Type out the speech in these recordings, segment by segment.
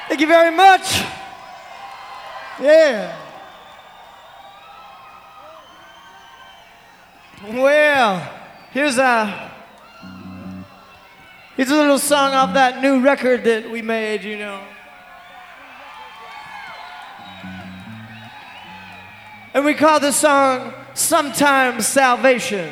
Thank you very much. Yeah. Well, here's a little song off that new record that we made, you know. And we call this song Sometimes Salvation.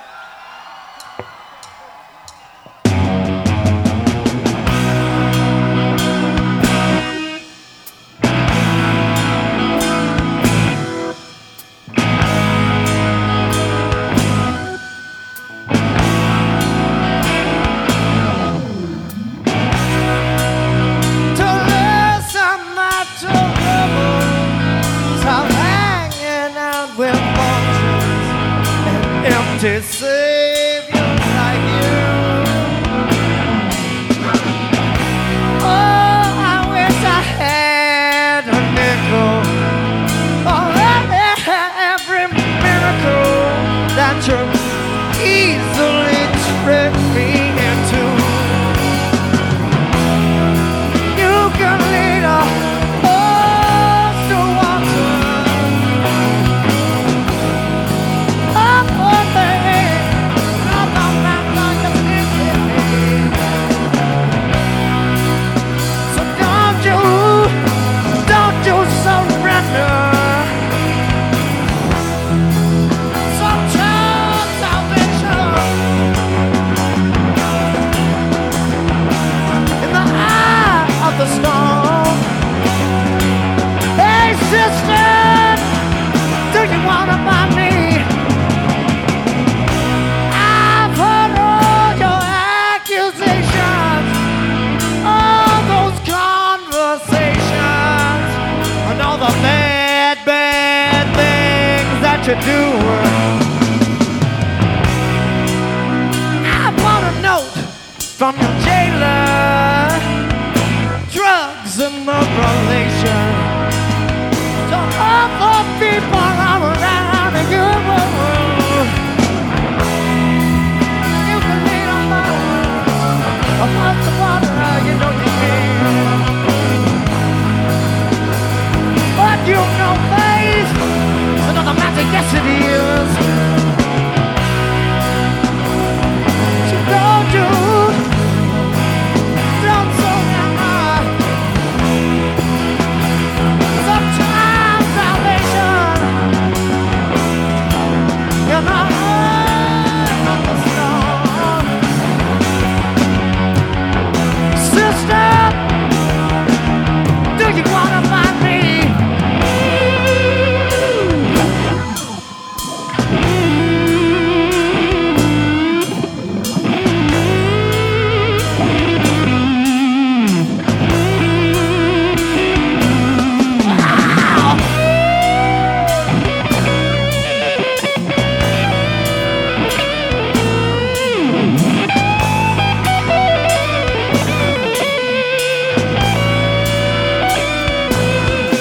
To saviors like you. Oh, I wish I had a nickel for every miracle that you easily trick me into. You can lead a horse to water. The storm. Hey sister, do you wanna buy me? I've heard all your accusations, all those conversations, and all the bad things that you do. I want a note from your jailer. Drugs and manipulation. So all the people are around the good world. You can lead a heart above the water, you know you can. But you know faith is another magic, yes it is. So don't you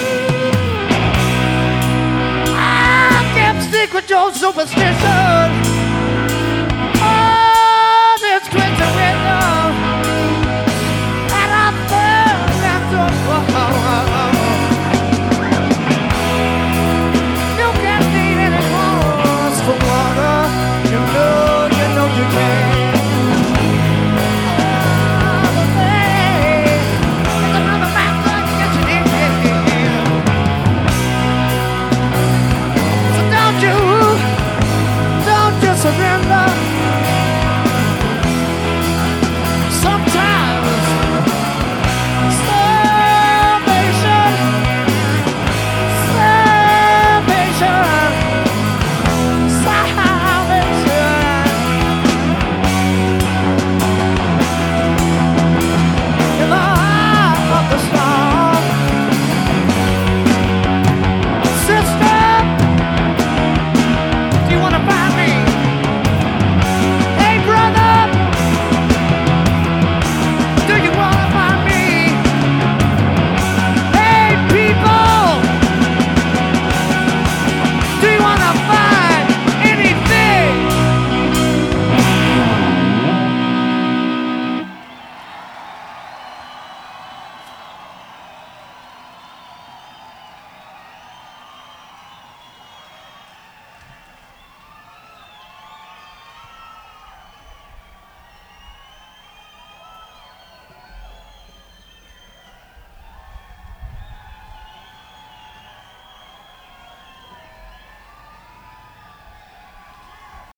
your superstition.